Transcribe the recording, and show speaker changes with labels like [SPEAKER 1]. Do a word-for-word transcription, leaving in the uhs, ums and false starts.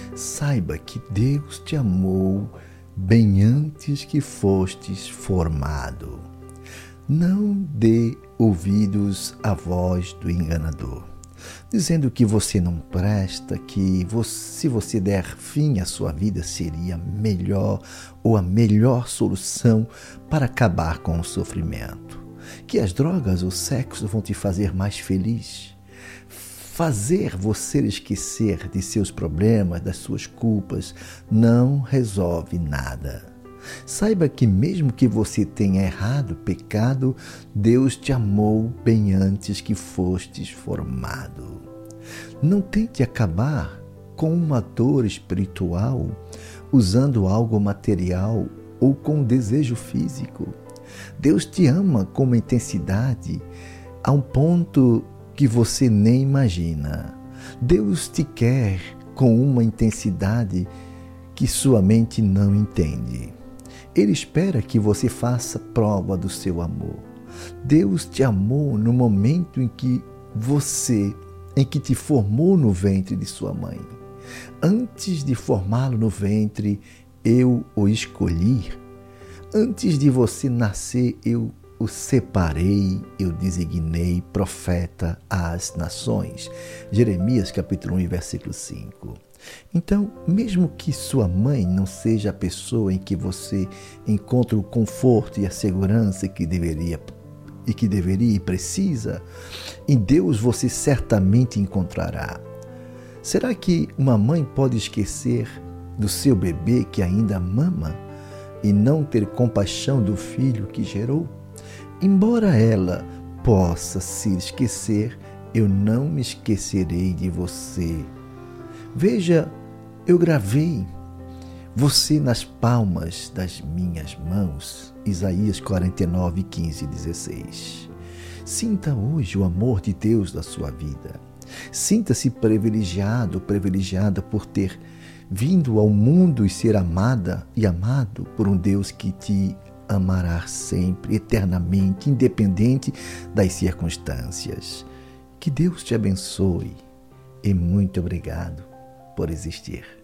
[SPEAKER 1] Saiba que Deus te amou bem antes que fostes formado. Não dê ouvidos à voz do enganador, dizendo que você não presta, que você, se você der fim à sua vida seria melhor ou a melhor solução para acabar com o sofrimento, que as drogas ou o sexo vão te fazer mais feliz. Fazer você esquecer de seus problemas, das suas culpas, não resolve nada. Saiba que mesmo que você tenha errado, pecado, Deus te amou bem antes que fostes formado. Não tente acabar com uma dor espiritual usando algo material ou com um desejo físico. Deus te ama com uma intensidade a um ponto que você nem imagina. Deus te quer com uma intensidade que sua mente não entende. Ele espera que você faça prova do seu amor. Deus te amou no momento em que você, em que te formou no ventre de sua mãe. Antes de formá-lo no ventre, eu o escolhi. Antes de você nascer, eu o separei, eu designei profeta às nações. Jeremias capítulo um, versículo cinco. Então, mesmo que sua mãe não seja a pessoa em que você encontra o conforto e a segurança que deveria e que deveria e precisa, em Deus você certamente encontrará. Será que uma mãe pode esquecer do seu bebê que ainda mama e não ter compaixão do filho que gerou? Embora ela possa se esquecer, eu não me esquecerei de você. Veja, eu gravei você nas palmas das minhas mãos. Isaías quarenta e nove, quinze e dezesseis. Sinta hoje o amor de Deus na sua vida. Sinta-se privilegiado, privilegiada por ter vindo ao mundo e ser amada e amado por um Deus que te amará sempre, eternamente, independente das circunstâncias. Que Deus te abençoe e muito obrigado por existir.